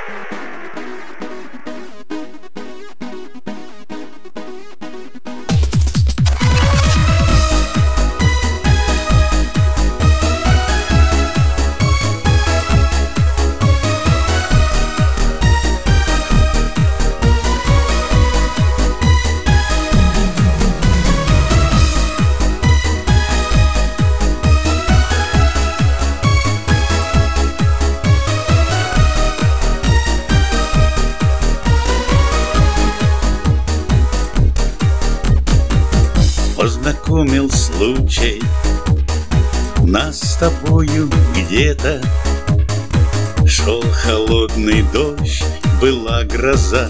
Познакомил случай нас с тобою где-то. Шел холодный дождь, была гроза.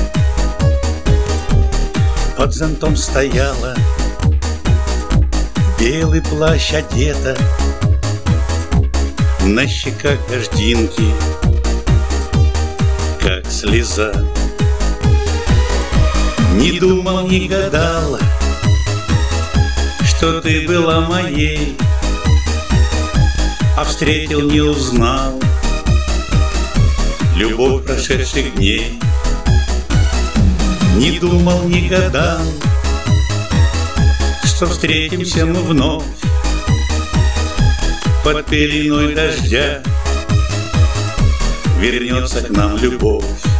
Под зонтом стояла, белый плащ одета, на щеках дождинки, как слеза. Не думал, не гадал, что ты была моей, а встретил, не узнал любовь прошедших дней. Не думал, не гадал, что встретимся мы вновь под пеленой дождя. Вернется к нам любовь.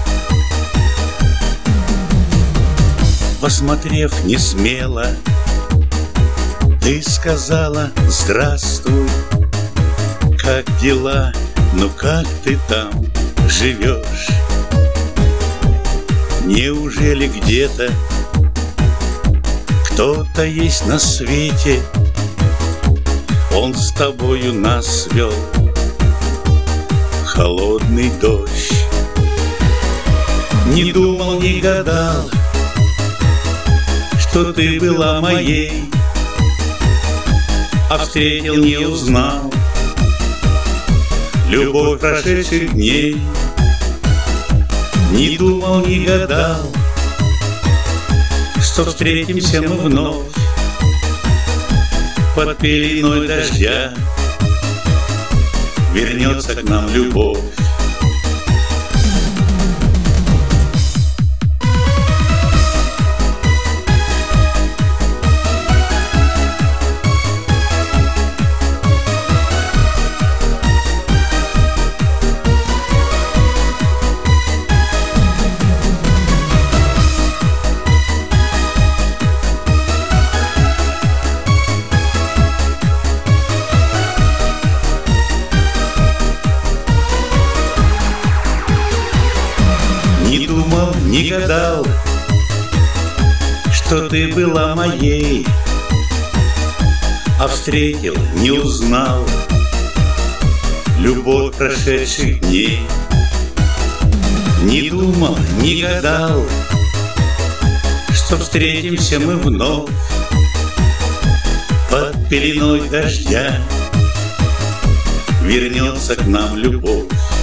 Посмотрев несмело, ты сказала: здравствуй, как дела, ну как ты там живешь? Неужели где-то кто-то есть на свете? Он с тобою нас свел холодный дождь. Не думал, не гадал, что ты была моей, а встретил, не узнал любовь прошедших дней. Не думал, не гадал, что встретимся мы вновь под пеленой дождя. Вернется к нам любовь. Не думал, не гадал, что ты была моей, а встретил, не узнал любовь прошедших дней. Не думал, не гадал, что встретимся мы вновь под пеленой дождя. Вернется к нам любовь.